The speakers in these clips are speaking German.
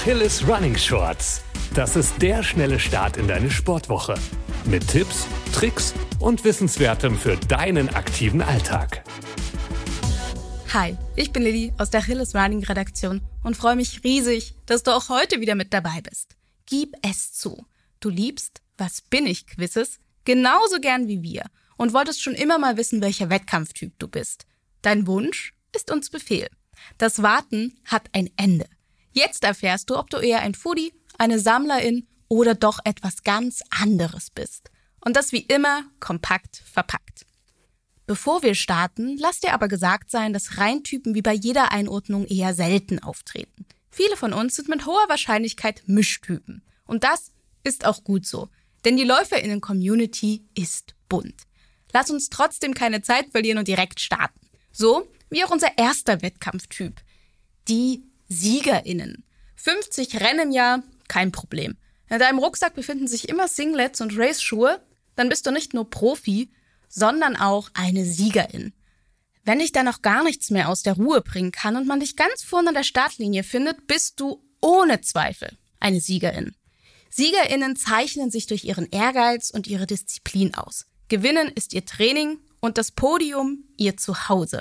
Achilles Running Shorts. Das ist der schnelle Start in deine Sportwoche. Mit Tipps, Tricks und Wissenswertem für deinen aktiven Alltag. Hi, ich bin Lilly aus der Achilles Running Redaktion und freue mich riesig, dass du auch heute wieder mit dabei bist. Gib es zu. Du liebst Was bin ich Quizzes genauso gern wie wir und wolltest schon immer mal wissen, welcher Wettkampftyp du bist. Dein Wunsch ist uns Befehl. Das Warten hat ein Ende. Jetzt erfährst du, ob du eher ein Foodie, eine Sammlerin oder doch etwas ganz anderes bist. Und das wie immer kompakt verpackt. Bevor wir starten, lass dir aber gesagt sein, dass Reihentypen wie bei jeder Einordnung eher selten auftreten. Viele von uns sind mit hoher Wahrscheinlichkeit Mischtypen. Und das ist auch gut so, denn die LäuferInnen-Community ist bunt. Lass uns trotzdem keine Zeit verlieren und direkt starten. So wie auch unser erster Wettkampftyp, die SiegerInnen. 50 Rennen im Jahr, kein Problem. In deinem Rucksack befinden sich immer Singlets und Race-Schuhe, dann bist du nicht nur Profi, sondern auch eine Siegerin. Wenn dich dann noch gar nichts mehr aus der Ruhe bringen kann und man dich ganz vorne an der Startlinie findet, bist du ohne Zweifel eine Siegerin. SiegerInnen zeichnen sich durch ihren Ehrgeiz und ihre Disziplin aus. Gewinnen ist ihr Training und das Podium ihr Zuhause.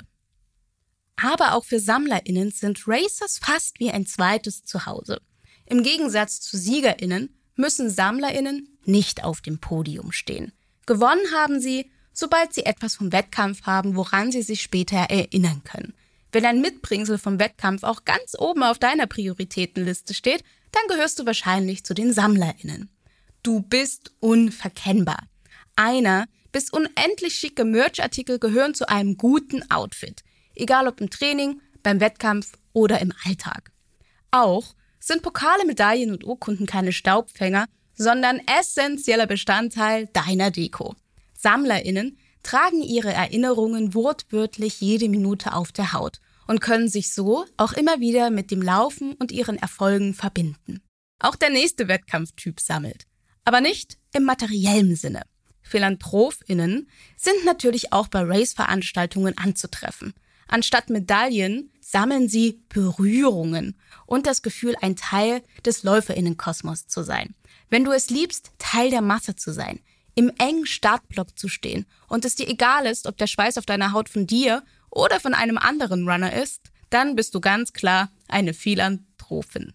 Aber auch für SammlerInnen sind Racers fast wie ein zweites Zuhause. Im Gegensatz zu SiegerInnen müssen SammlerInnen nicht auf dem Podium stehen. Gewonnen haben sie, sobald sie etwas vom Wettkampf haben, woran sie sich später erinnern können. Wenn ein Mitbringsel vom Wettkampf auch ganz oben auf deiner Prioritätenliste steht, dann gehörst du wahrscheinlich zu den SammlerInnen. Du bist unverkennbar. Einer bis unendlich schicke Merchartikel gehören zu einem guten Outfit. Egal ob im Training, beim Wettkampf oder im Alltag. Auch sind Pokale, Medaillen und Urkunden keine Staubfänger, sondern essentieller Bestandteil deiner Deko. SammlerInnen tragen ihre Erinnerungen wortwörtlich jede Minute auf der Haut und können sich so auch immer wieder mit dem Laufen und ihren Erfolgen verbinden. Auch der nächste Wettkampftyp sammelt, aber nicht im materiellen Sinne. PhilanthropInnen sind natürlich auch bei Race-Veranstaltungen anzutreffen. Anstatt Medaillen sammeln sie Berührungen und das Gefühl, ein Teil des LäuferInnenkosmos zu sein. Wenn du es liebst, Teil der Masse zu sein, im engen Startblock zu stehen und es dir egal ist, ob der Schweiß auf deiner Haut von dir oder von einem anderen Runner ist, dann bist du ganz klar eine Philanthropin.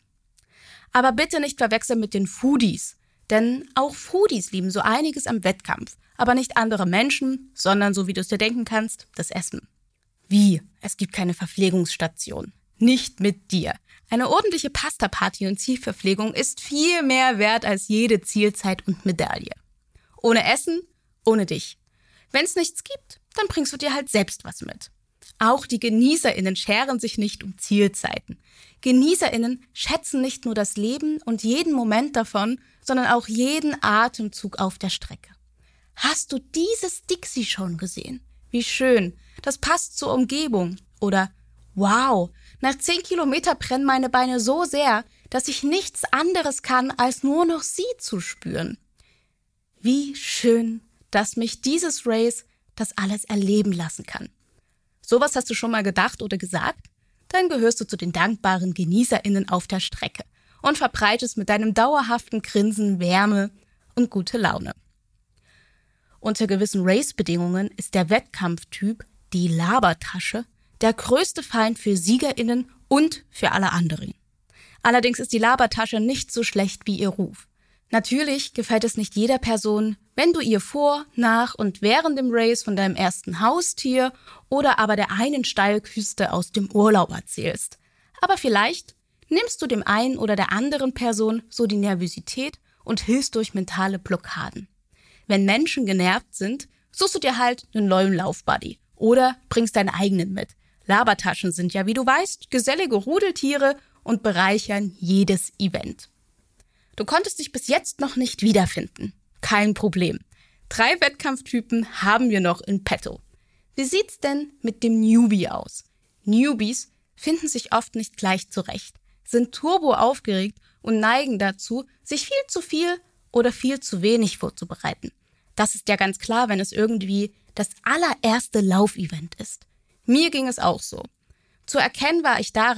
Aber bitte nicht verwechseln mit den Foodies, denn auch Foodies lieben so einiges am Wettkampf, aber nicht andere Menschen, sondern, so wie du es dir denken kannst, das Essen. Wie? Es gibt keine Verpflegungsstation. Nicht mit dir. Eine ordentliche Pasta-Party und Zielverpflegung ist viel mehr wert als jede Zielzeit und Medaille. Ohne Essen, ohne dich. Wenn es nichts gibt, dann bringst du dir halt selbst was mit. Auch die GenießerInnen scheren sich nicht um Zielzeiten. GenießerInnen schätzen nicht nur das Leben und jeden Moment davon, sondern auch jeden Atemzug auf der Strecke. Hast du dieses Dixie schon gesehen? Wie schön. Das passt zur Umgebung. Oder wow, nach 10 Kilometer brennen meine Beine so sehr, dass ich nichts anderes kann, als nur noch sie zu spüren. Wie schön, dass mich dieses Race das alles erleben lassen kann. Sowas hast du schon mal gedacht oder gesagt? Dann gehörst du zu den dankbaren GenießerInnen auf der Strecke und verbreitest mit deinem dauerhaften Grinsen Wärme und gute Laune. Unter gewissen Race-Bedingungen ist der Wettkampftyp, die Labertasche, der größte Feind für SiegerInnen und für alle anderen. Allerdings ist die Labertasche nicht so schlecht wie ihr Ruf. Natürlich gefällt es nicht jeder Person, wenn du ihr vor, nach und während dem Race von deinem ersten Haustier oder aber der einen Steilküste aus dem Urlaub erzählst. Aber vielleicht nimmst du dem einen oder der anderen Person so die Nervosität und hilfst durch mentale Blockaden. Wenn Menschen genervt sind, suchst du dir halt einen neuen Laufbuddy oder bringst deinen eigenen mit. Labertaschen sind ja, wie du weißt, gesellige Rudeltiere und bereichern jedes Event. Du konntest dich bis jetzt noch nicht wiederfinden. Kein Problem. 3 Wettkampftypen haben wir noch in petto. Wie sieht's denn mit dem Newbie aus? Newbies finden sich oft nicht gleich zurecht, sind turbo aufgeregt und neigen dazu, sich viel oder viel zu wenig vorzubereiten. Das ist ja ganz klar, wenn es irgendwie das allererste Laufevent ist. Mir ging es auch so. Zu erkennen war ich daran,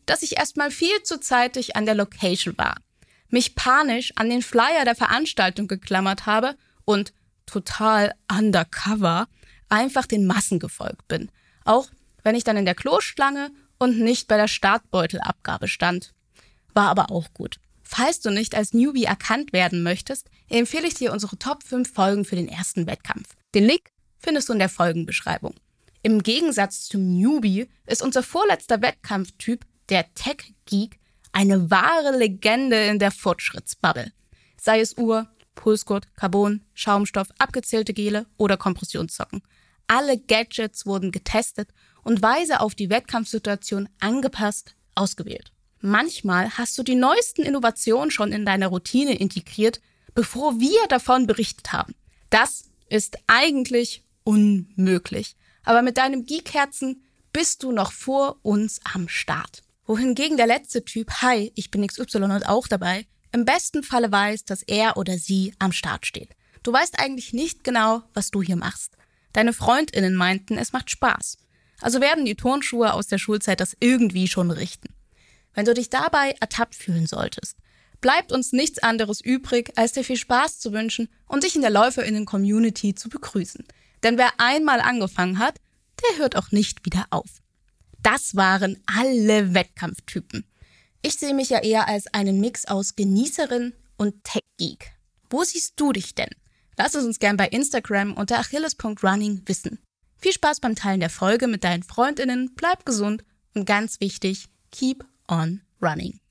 dass ich erstmal viel zu zeitig an der Location war, mich panisch an den Flyer der Veranstaltung geklammert habe und total undercover einfach den Massen gefolgt bin. Auch wenn ich dann in der Kloschlange und nicht bei der Startbeutelabgabe stand. War aber auch gut. Falls du nicht als Newbie erkannt werden möchtest, empfehle ich dir unsere Top 5 Folgen für den ersten Wettkampf. Den Link findest du in der Folgenbeschreibung. Im Gegensatz zum Newbie ist unser vorletzter Wettkampftyp, der Tech Geek, eine wahre Legende in der Fortschrittsbubble. Sei es Uhr, Pulsgurt, Carbon, Schaumstoff, abgezählte Gele oder Kompressionssocken. Alle Gadgets wurden getestet und weise auf die Wettkampfsituation angepasst ausgewählt. Manchmal hast du die neuesten Innovationen schon in deiner Routine integriert, bevor wir davon berichtet haben. Das ist eigentlich unmöglich. Aber mit deinem Geek-Herzen bist du noch vor uns am Start. Wohingegen der letzte Typ, hi, ich bin XY und auch dabei, im besten Falle weiß, dass er oder sie am Start steht. Du weißt eigentlich nicht genau, was du hier machst. Deine FreundInnen meinten, es macht Spaß. Also werden die Turnschuhe aus der Schulzeit das irgendwie schon richten. Wenn du dich dabei ertappt fühlen solltest, bleibt uns nichts anderes übrig, als dir viel Spaß zu wünschen und dich in der LäuferInnen-Community zu begrüßen. Denn wer einmal angefangen hat, der hört auch nicht wieder auf. Das waren alle Wettkampftypen. Ich sehe mich ja eher als einen Mix aus Genießerin und Tech-Geek. Wo siehst du dich denn? Lass es uns gern bei Instagram unter achilles.running wissen. Viel Spaß beim Teilen der Folge mit deinen FreundInnen, bleib gesund und ganz wichtig, keep on running.